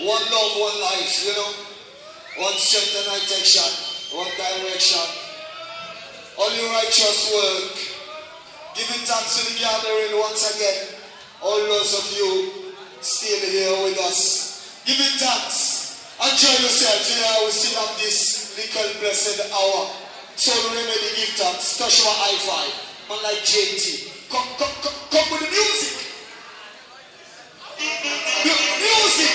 One love, one life, you know. One strength and protection, one direction. Only righteous work. Giving thanks to the gathering once again. All those of you still here with us. Giving thanks. Enjoy yourself. You know, we still have this little blessed hour. So remedy, give thanks. Touch your high five. Man like JT. Come with the music. Music.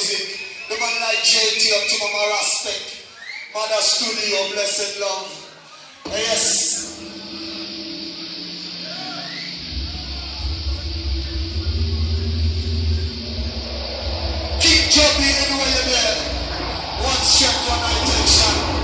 music. The man like JT up to Mama Respect. Mother Studio, blessed love. Yes. Keep jumping anywhere you're there. One step, one attention.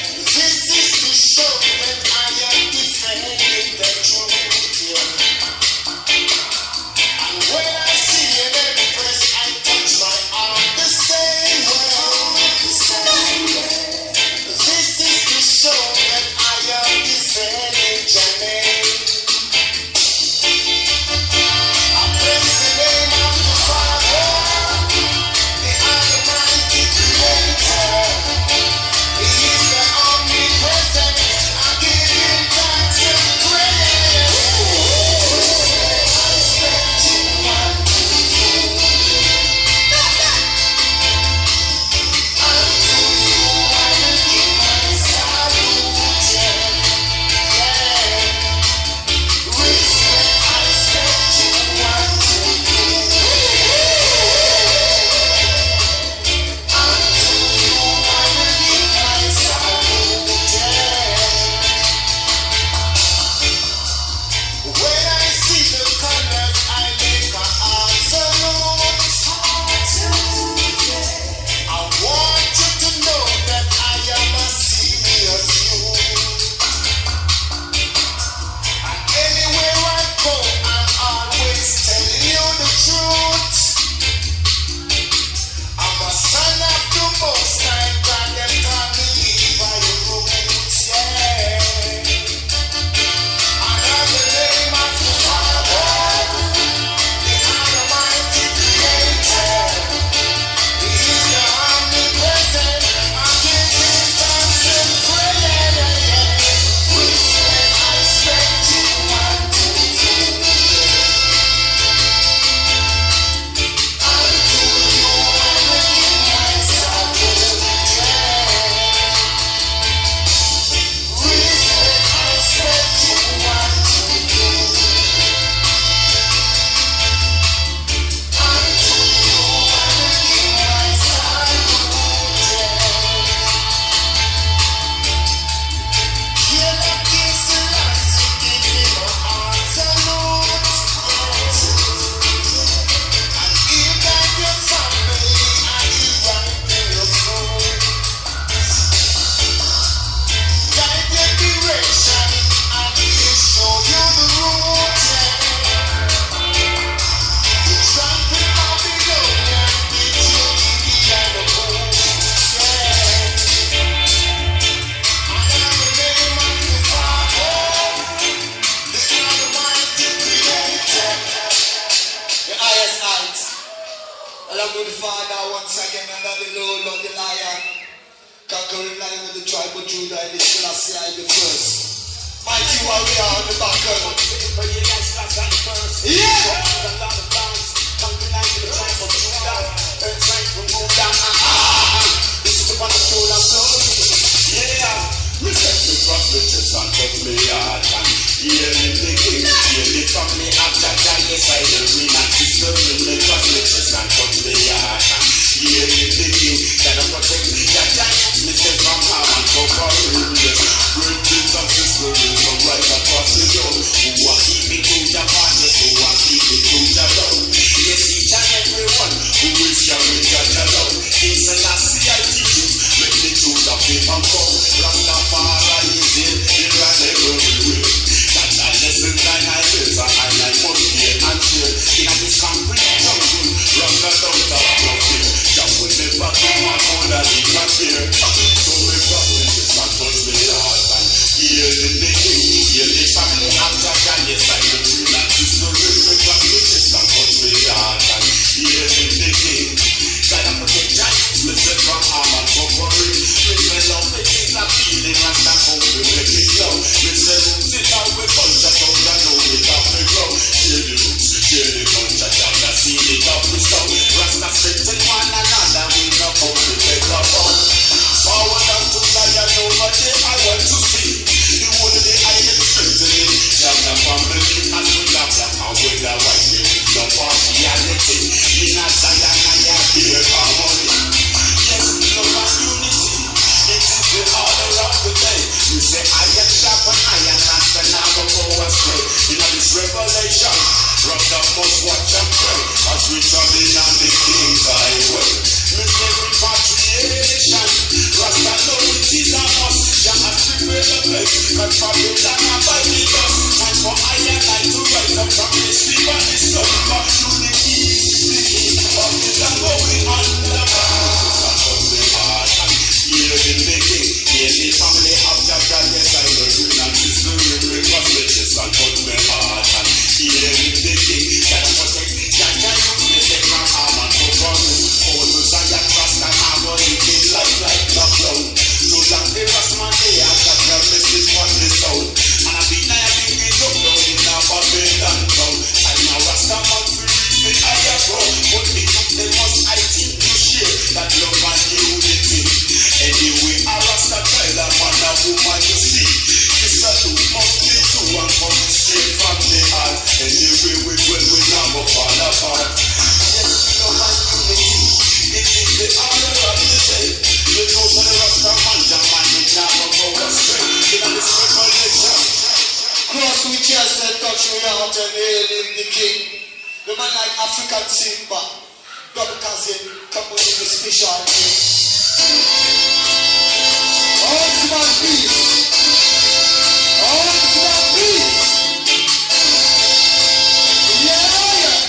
This is to show when I am defending the truth. Judah and the Selassie I the first. Mighty warrior on the background. This is the one that told us so. Respect me, cross the chest and touch me hard and hear me the king, hear me from me after that, yes I the ring and sister me cross the chest and touch me hard and hear me the king, gotta protect me, that giant, me say from harm and suffering, yes, great kings and sisters from right across the road, who are keeping to the party, who are keeping to the road, yes, each and everyone who is carrying the love, King Selassie I teach you, make the truth of it and come, Rastafari is in, here and everywhere. That's a lesson that I learned, so I must hear and share. In this concrete jungle, Rasta don't have no fear. Just will never be my own and leave my fear. So we practice this and touch me heart and hear the king, hear the family after God, yes I will do that. This no real we practice this and touch me heart and hear the king. Gotta protect giants, listen from harm and suffering. Listen love, the things are feeling and that hope we make it slow. Listen roots, it all we culture, so I know it off the grow. Share the roots, share the culture, chapter, see it off the stone. Rasta strengthen one another, we know how to take our own. Forward down to Zion over there, I want to see the one of the island strengthening. Chapter family, as we love them, how we the right way with the partiality. In a Zion, I hear harmony. Yes, love and unity. It is the order of the day. You say I am sharp and I am not the number go astray. In this revelation, Rasta must watch and pray as we travel on the King's highway. Miss repatriation, Rasta know it is a must. Just as to pray the place, cause Babylon are by the dust. Time for I and I to rise up from the sleep and the sun. But through the east, Babylon going under the hear the making, hear the family after God, yes I will do not sister we cross the chest and touch my heart and hear the making, gotta protect, gotta use me take from harm and suffering, all to Zion trust and harmony, life like the cloud, so that the rest man they have that their message was the soul, and I be now being up down in a Babylon town, and now Rasta man to reach me higher ground, but the youth they must I think to share that love and unity. Anyway, I Rasta tell a man a woman you see. This a do must be true and come straight from the heart. Anyway, we never fall apart. Yes, love and unity. It is the honor of the day. You know for the Rasta man, the man is never go astray. In this revelation. Cross with chest and touch me out and hail the king. The man like African Simba. Double cousin, come with the special king. Oxman peace. Oxman peace. Yeah.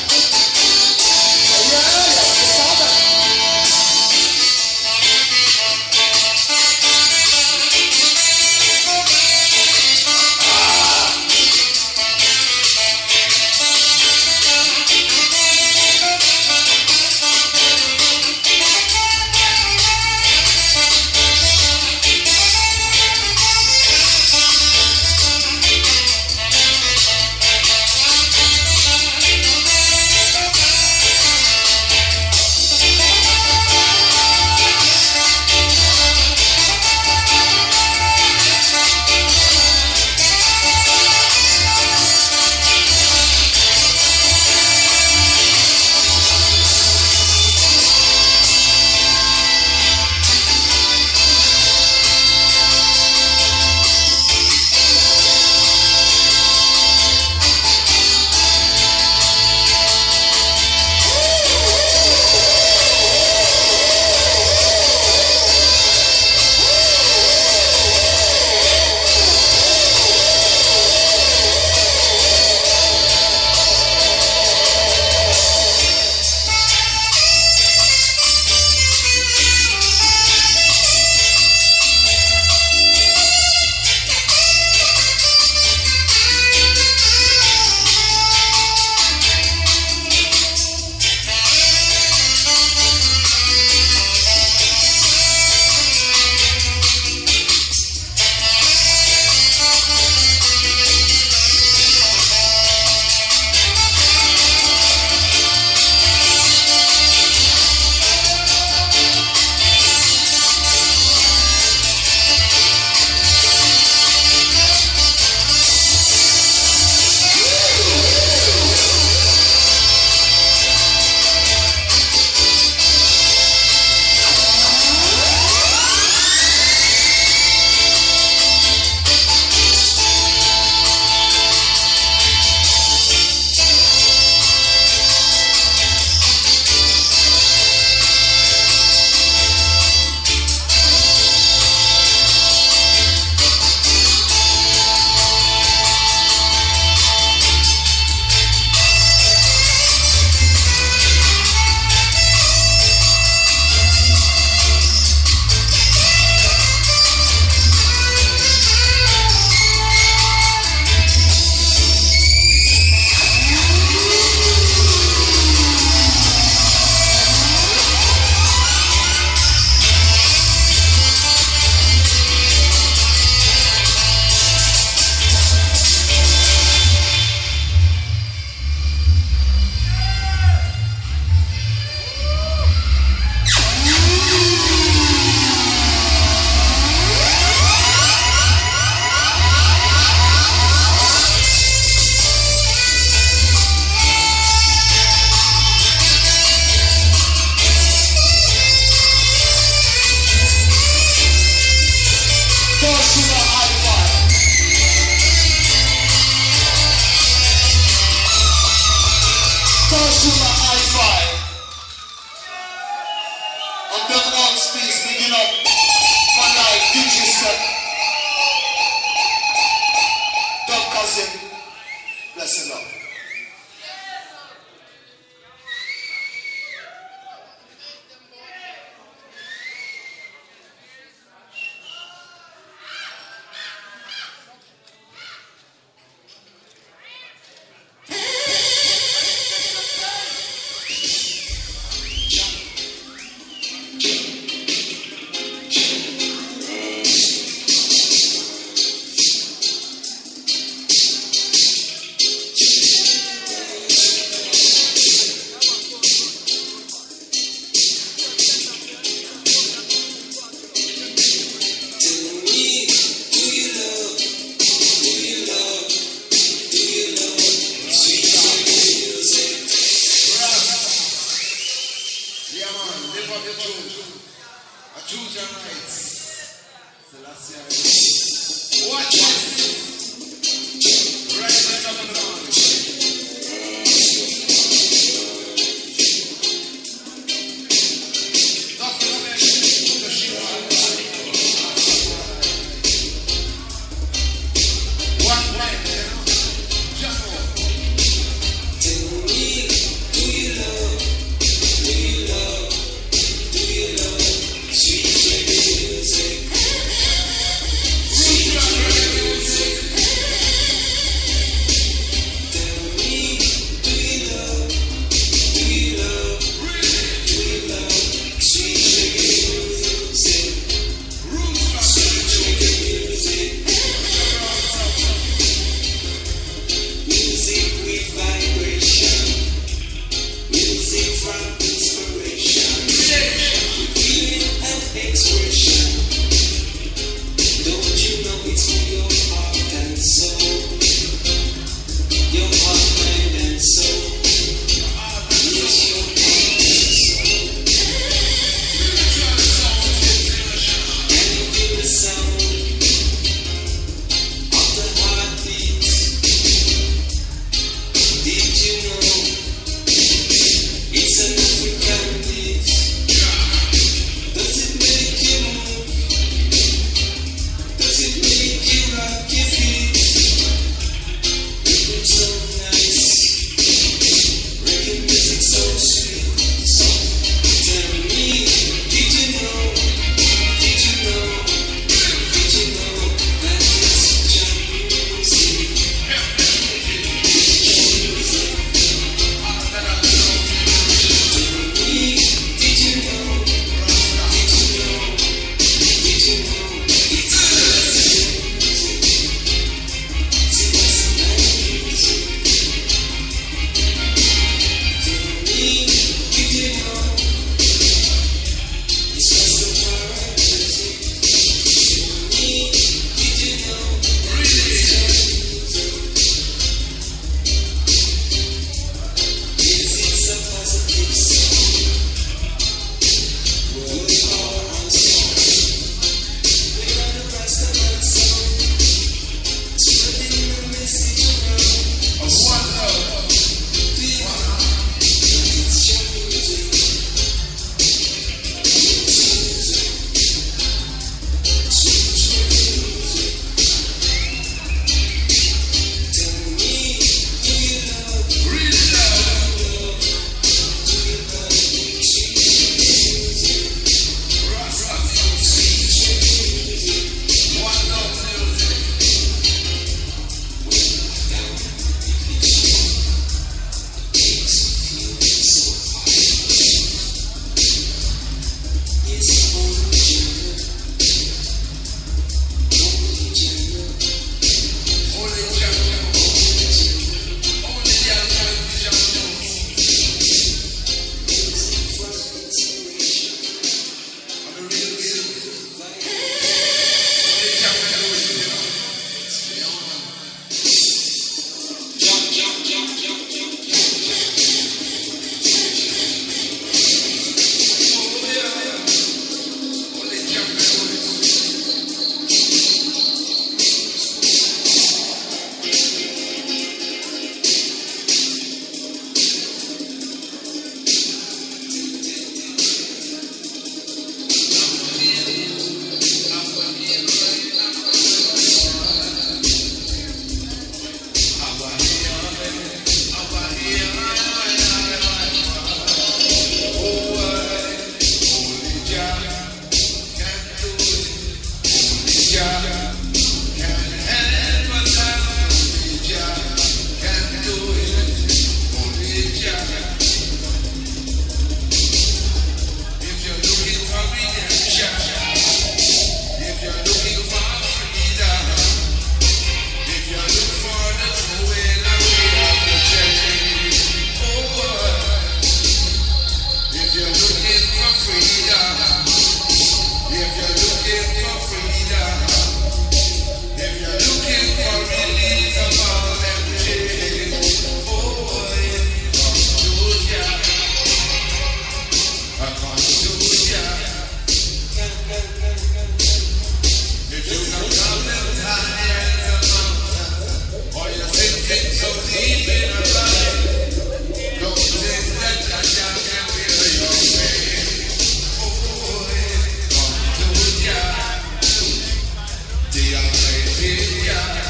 The Almighty God.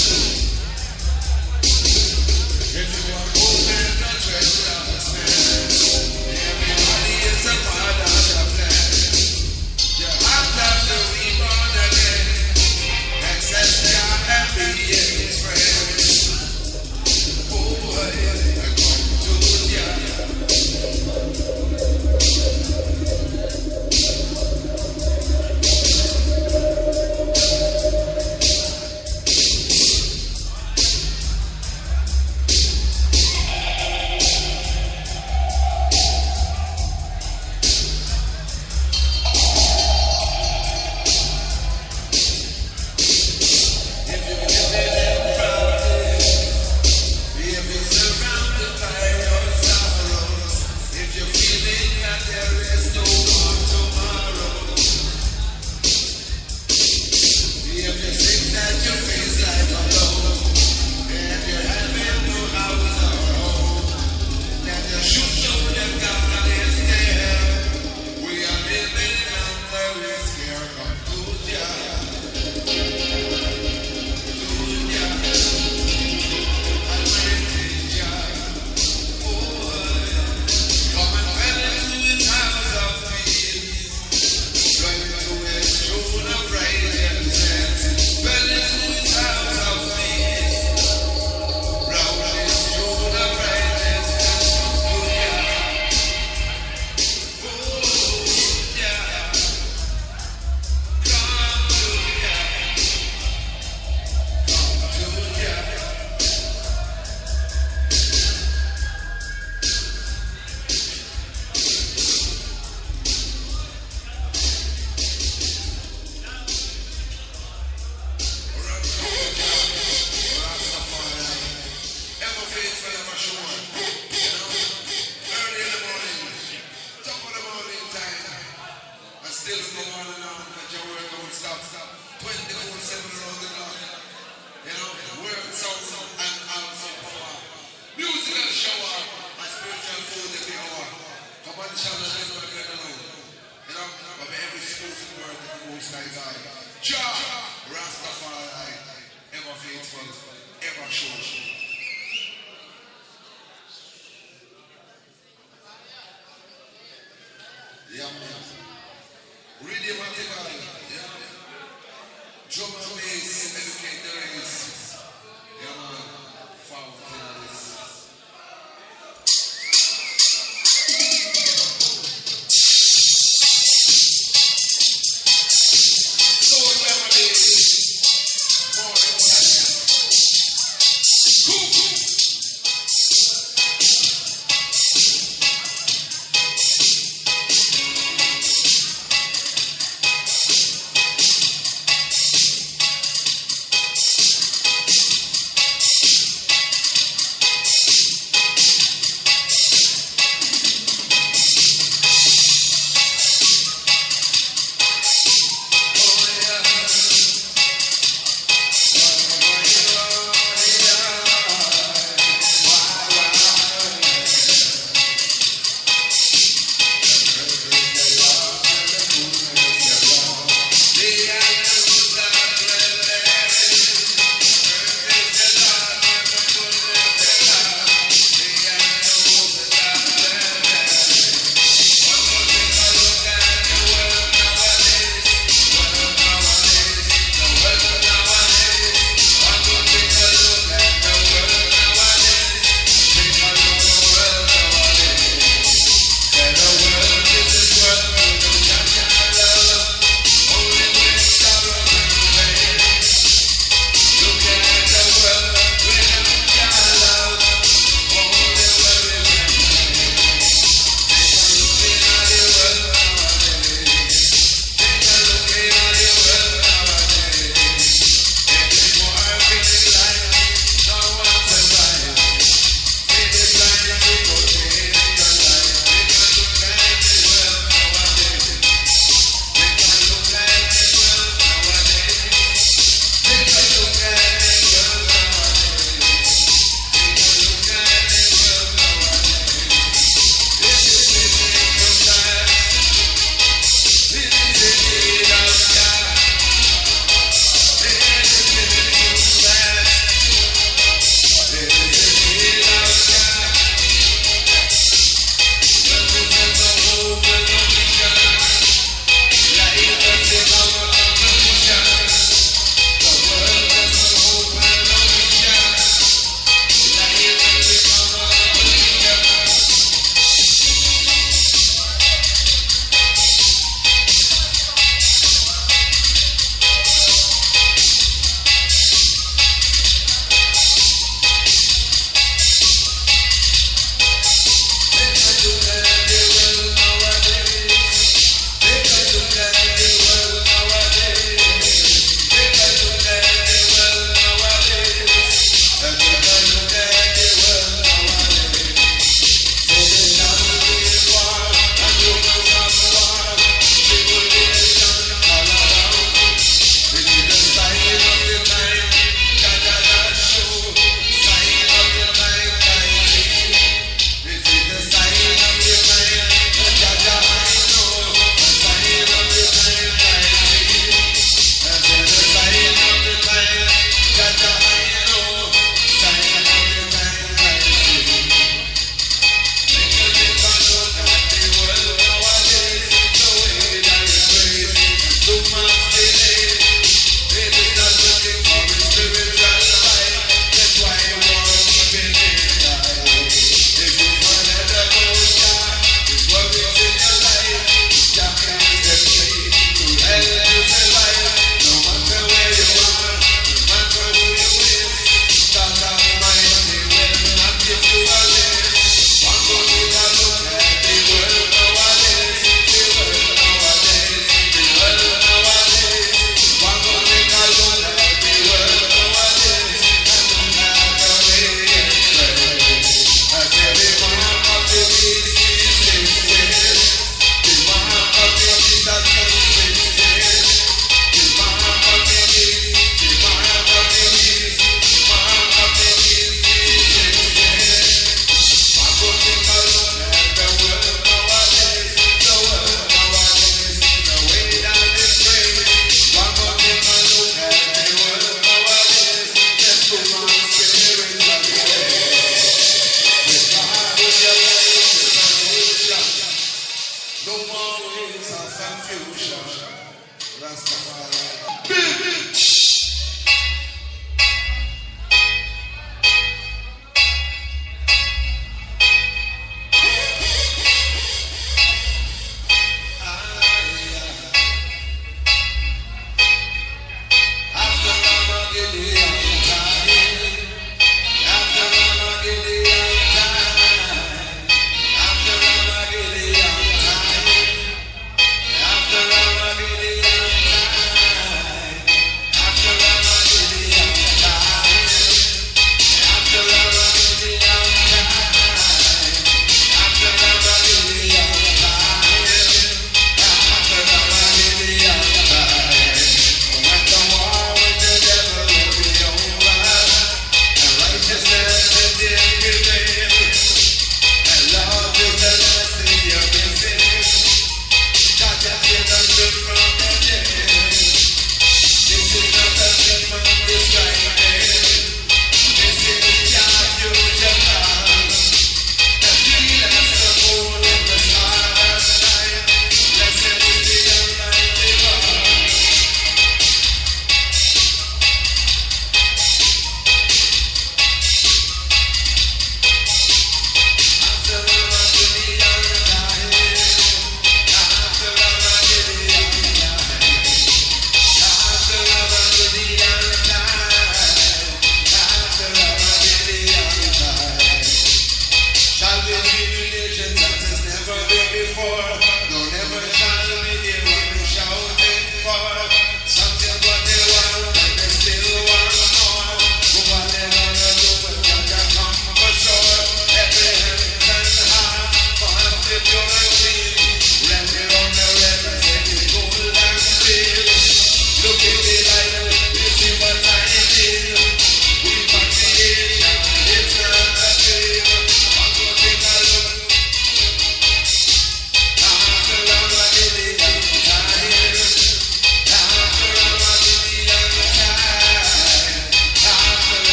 If you are open the treasures, everybody is a part of the plan. You have to reborn again. Ancestor and be his friend. Oh, I come to ya.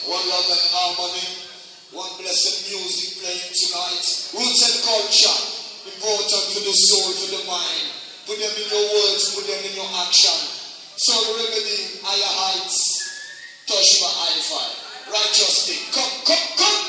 One love and harmony. One blessed music playing tonight. Roots and culture. Important for the soul, for the mind. Put them in your words, put them in your action. Soul remedy, higher heights. Touch my hi-fi. Righteous thing. Come, come, come.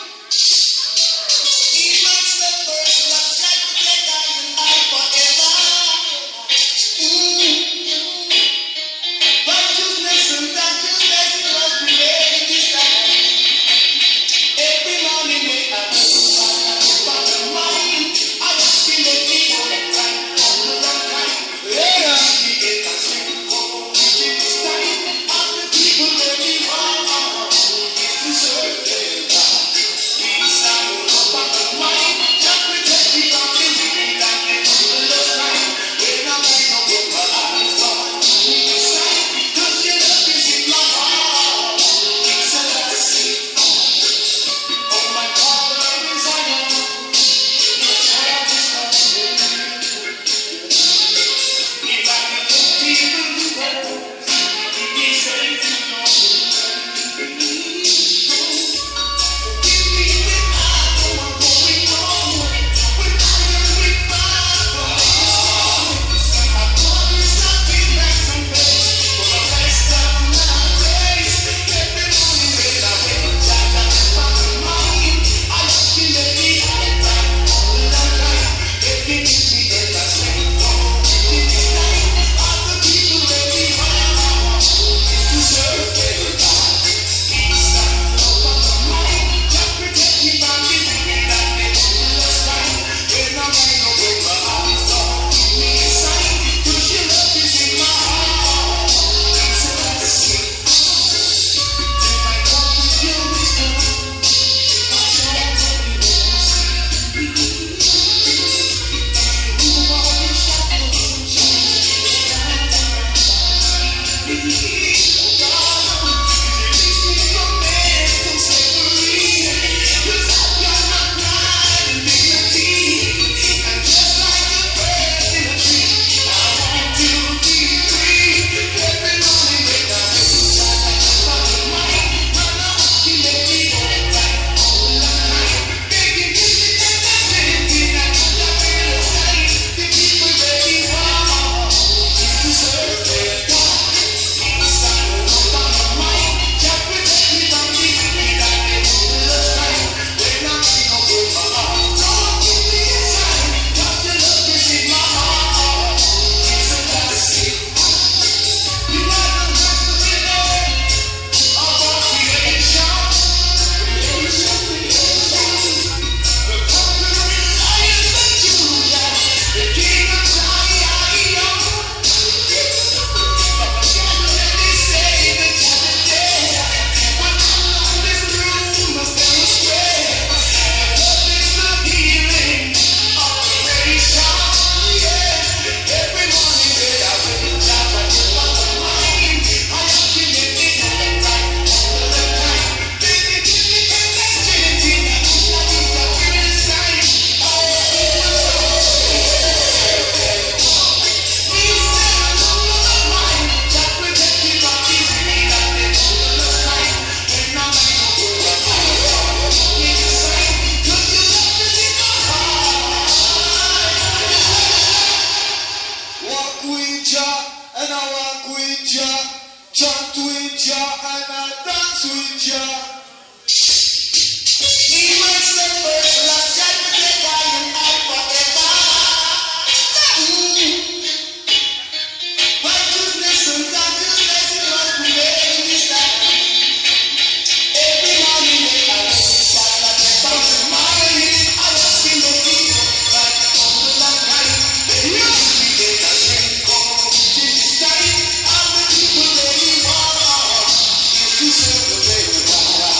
You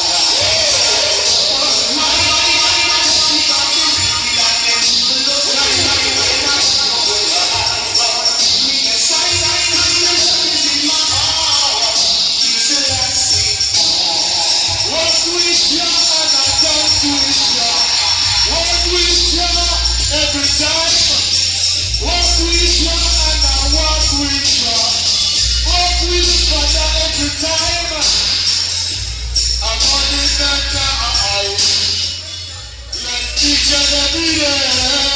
every day.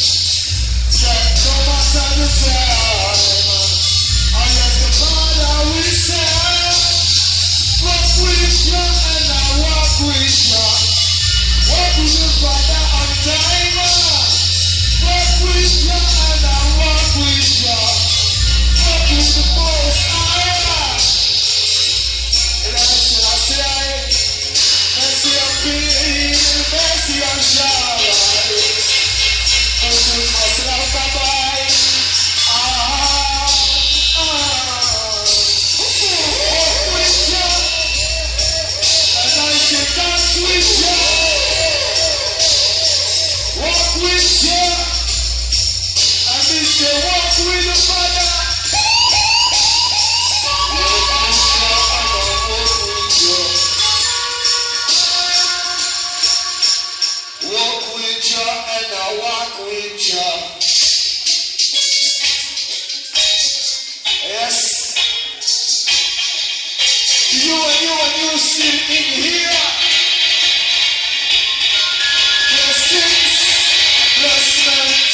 No matter the time, unless the Father will say, walk with you and I walk with you. Walk with the Father on time. Walk with you and I walk with you. Walk with the Most High. And I say, mercy on me, mercy on Shabbat. Walk with you, and we say walk with the Father. Walk with you and I walk with you. Yes. You and you still in here. Blessings, blessings.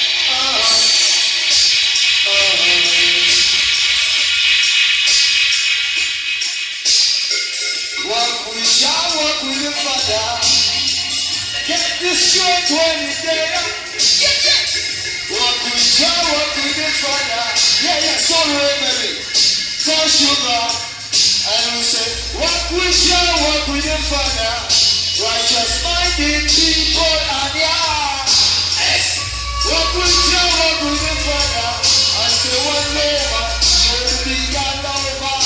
Walk with you, walk with the Father. Get this straight when you're there. Walk with you, walk with the Father. Yeah, so reverie, so sugar. And we say, walk with you, walk with the Father. Righteous minded people and yeah. Walk with you, walk with the Father. And say one over, will be God over.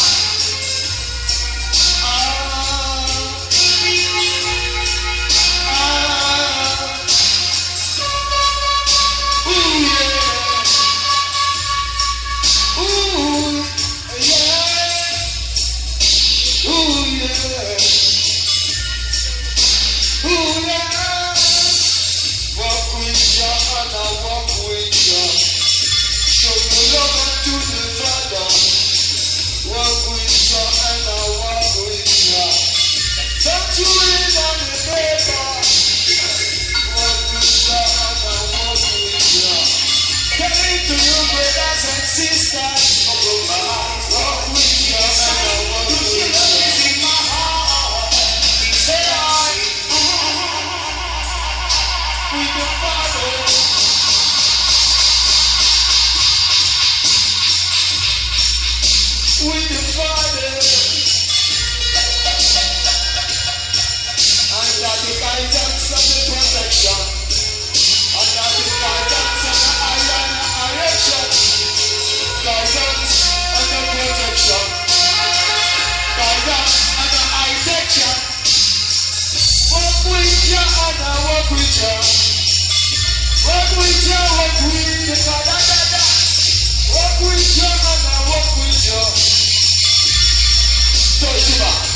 Sisters of the mind, walk with you and I walk with you. In my heart, say with the Father. With the Father. Under the guidance of the protection. Under the guidance of the iron direction. Guidance and the protection. Guidance and the protection. Walk with you and I walk with you. Walk with you, walk with the Father. Walk with you and I walk with you. Touch him up.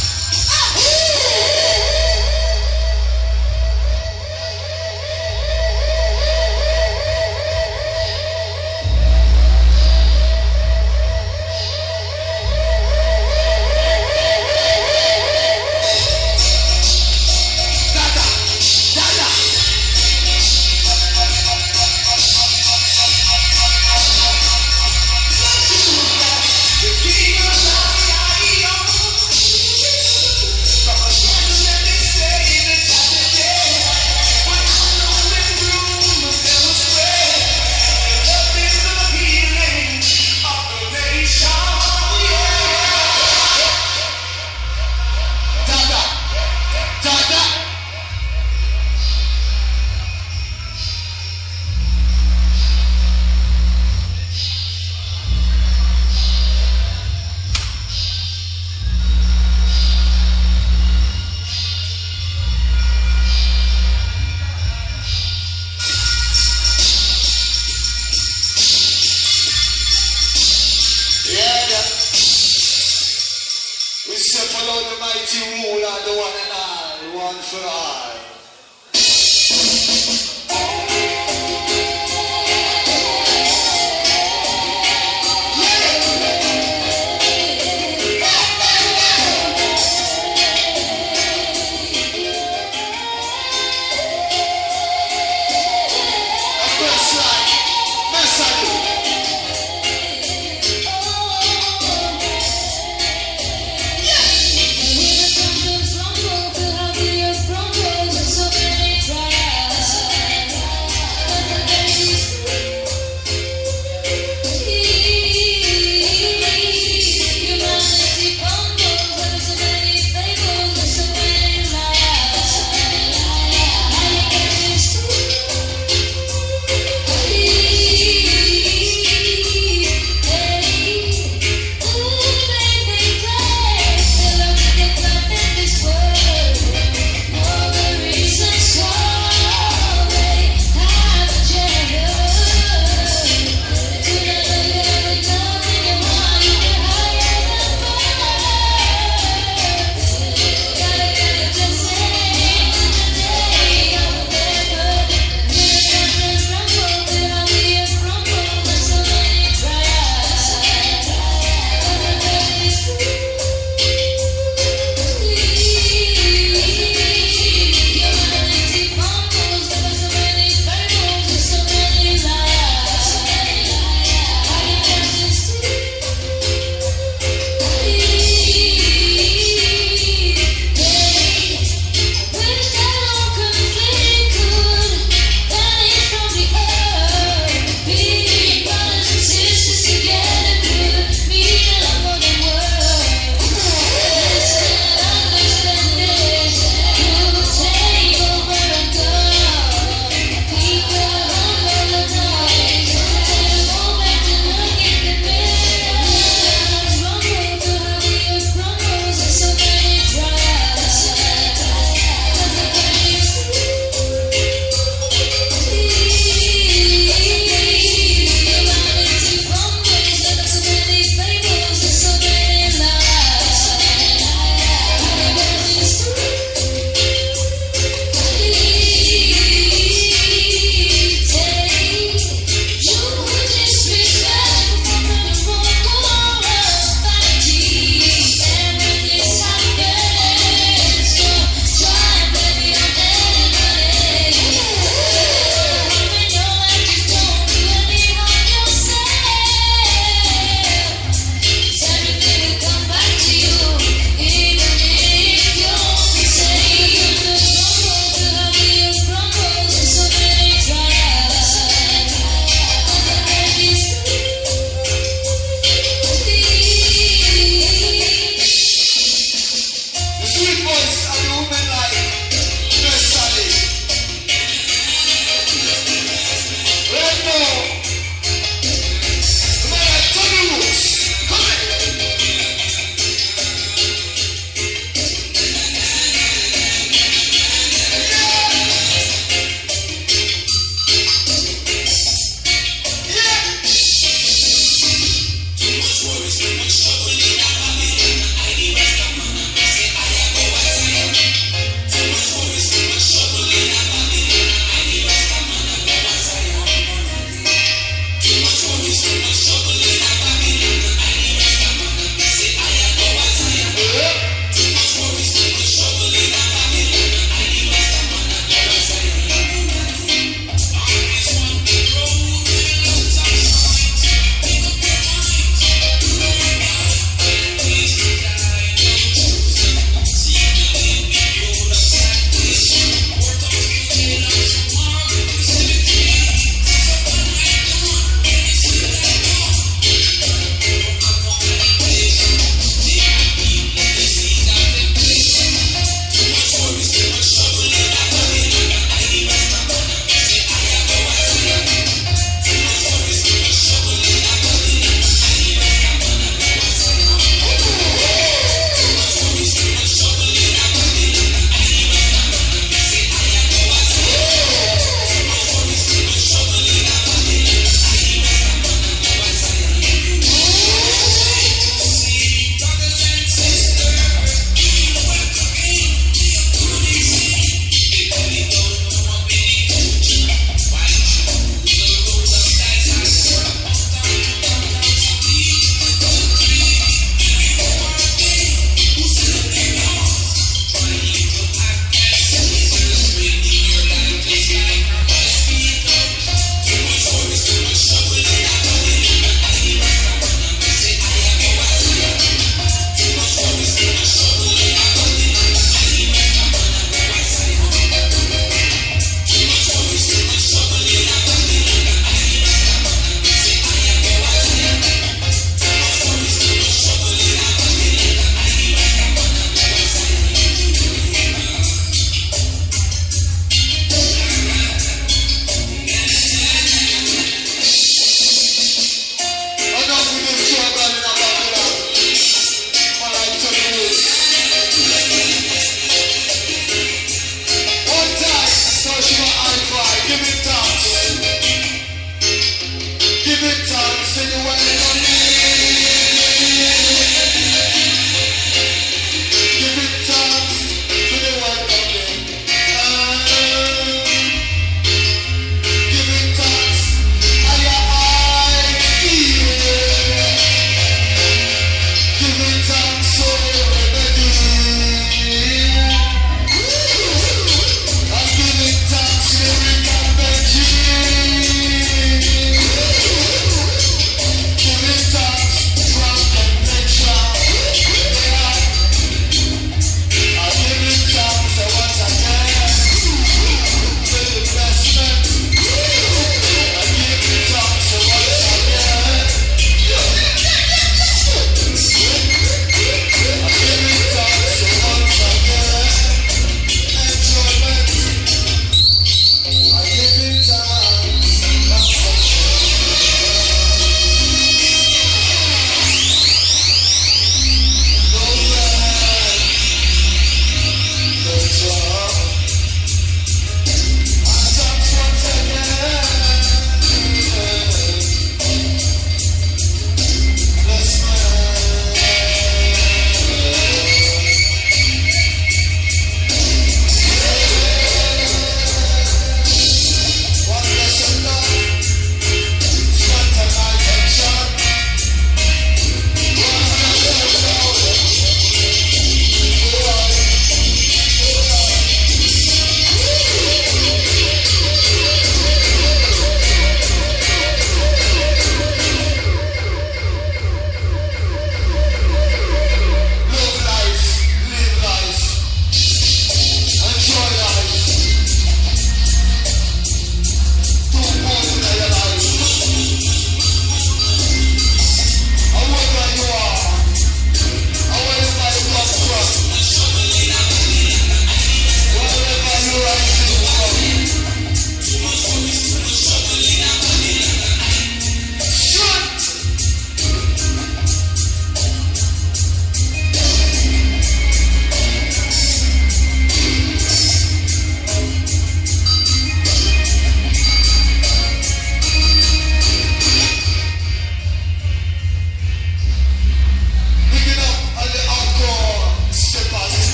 see the welcome. Giving thanks to the welcome. Giving thanks and your eyes feel. Giving thanks so remedy. And giving thanks lyric and Benji.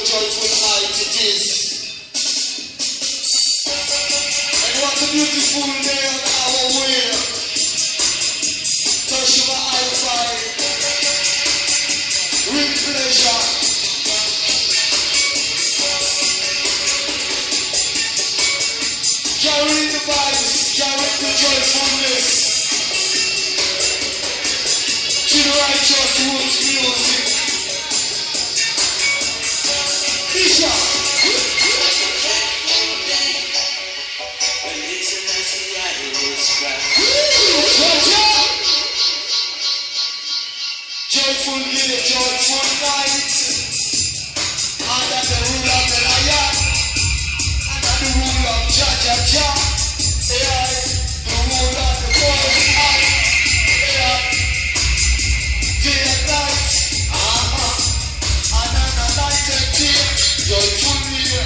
joyful night it is. And what a beautiful day on our way. Touch my hi-fi with pleasure. Carry the vibes, carry the joyfulness. To the righteous roots music. Bishop. Joyful day, joyful night. Under the rule of the Lion, under the rule of Jah. Yeah, the rule of the Most High. Yeah, day and night. Another night and day. Joyful day.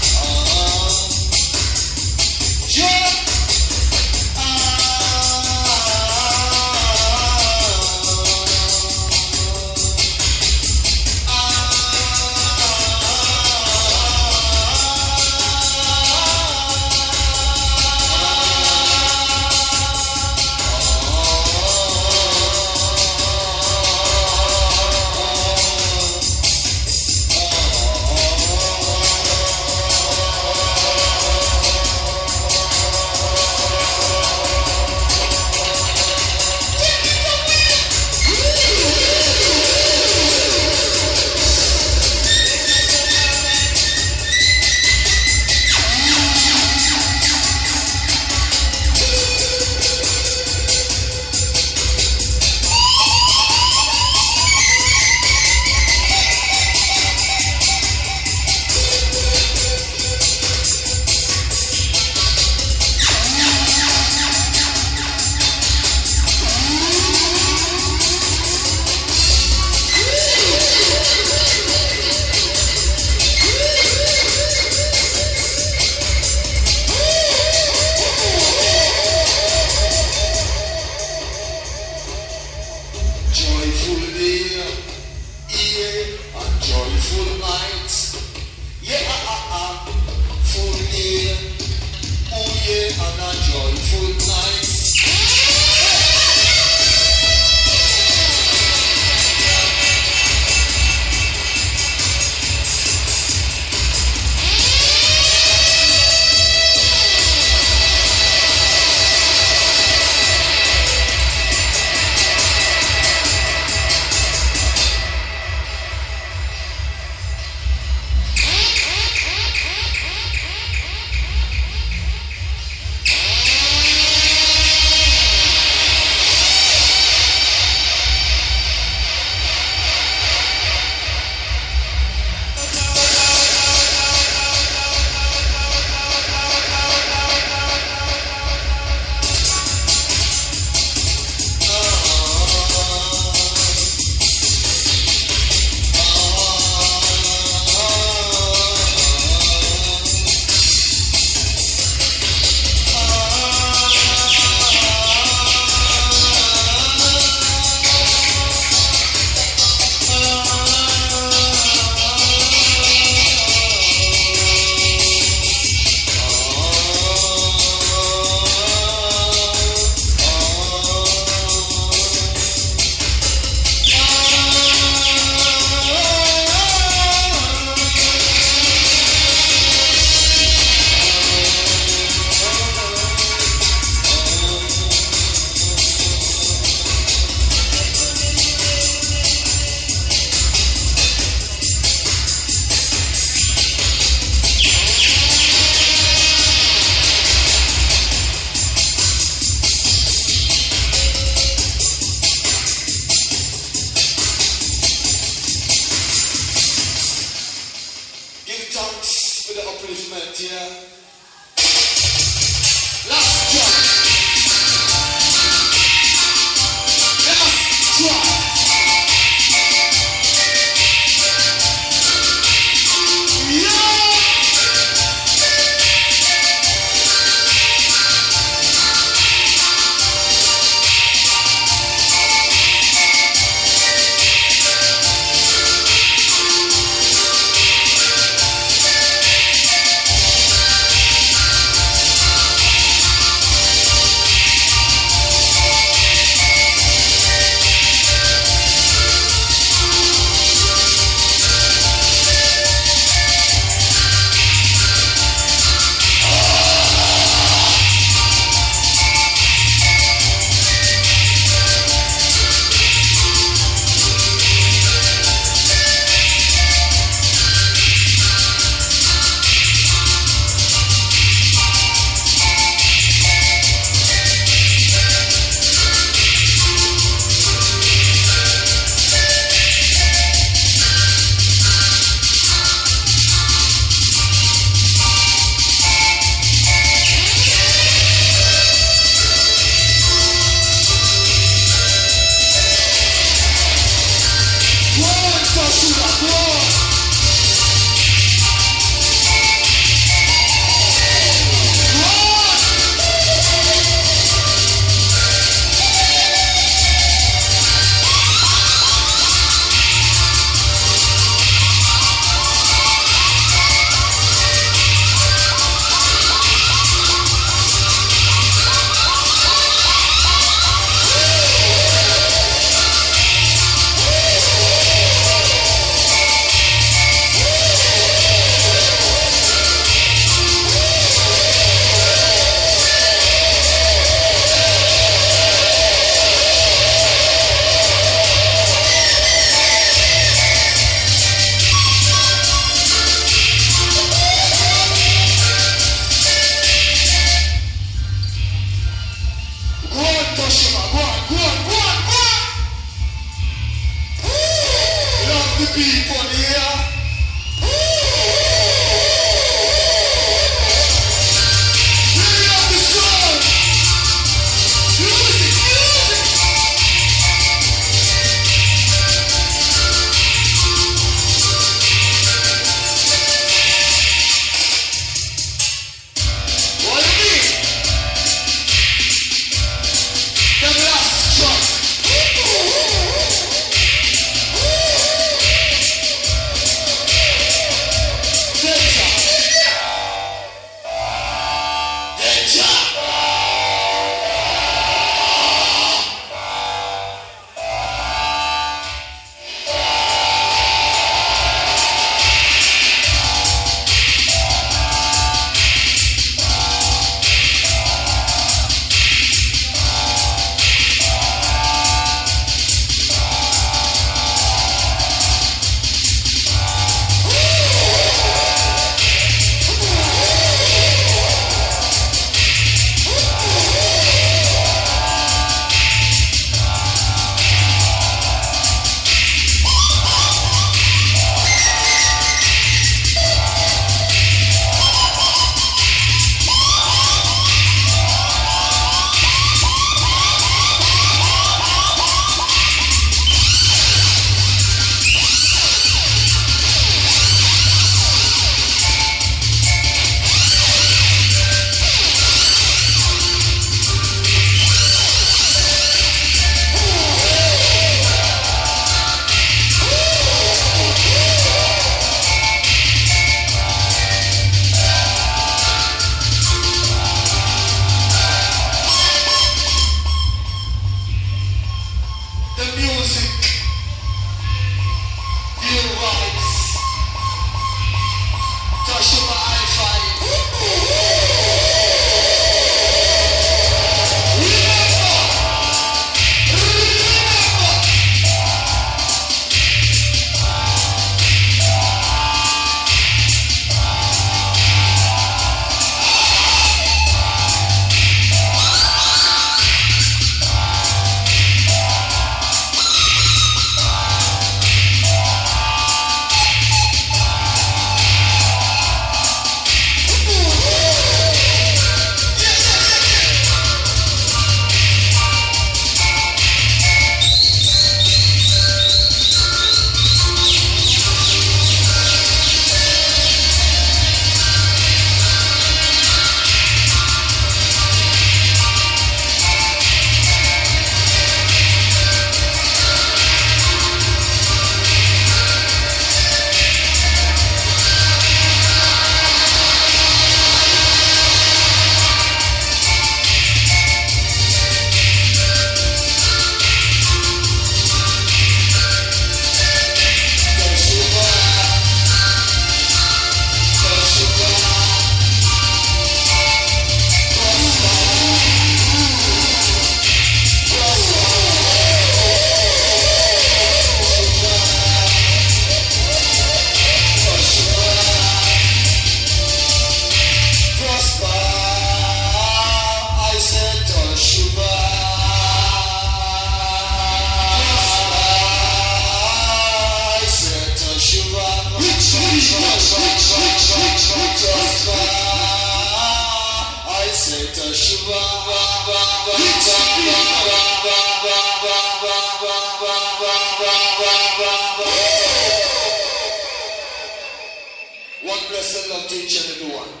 One blessed love to each and every one.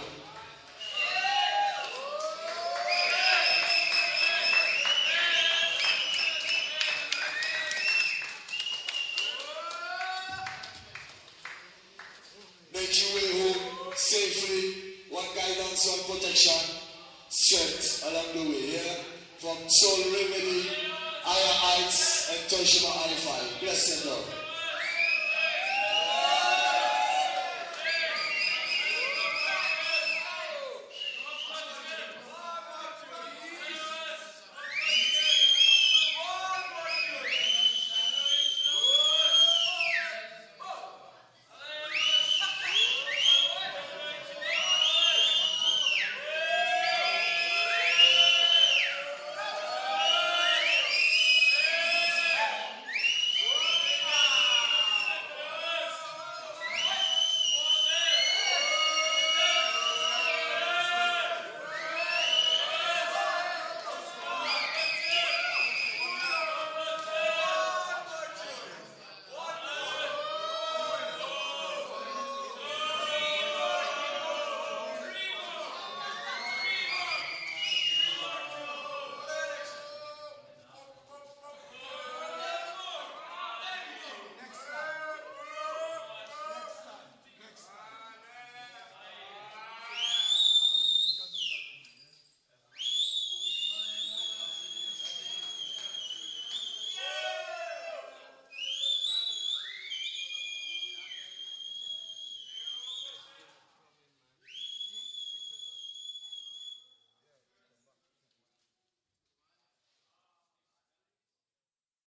Make you way home safely. One guidance, one protection, strength along the way. Yeah? From Soul Remedy, Higher Heights, and Toshima I5. Bless and love.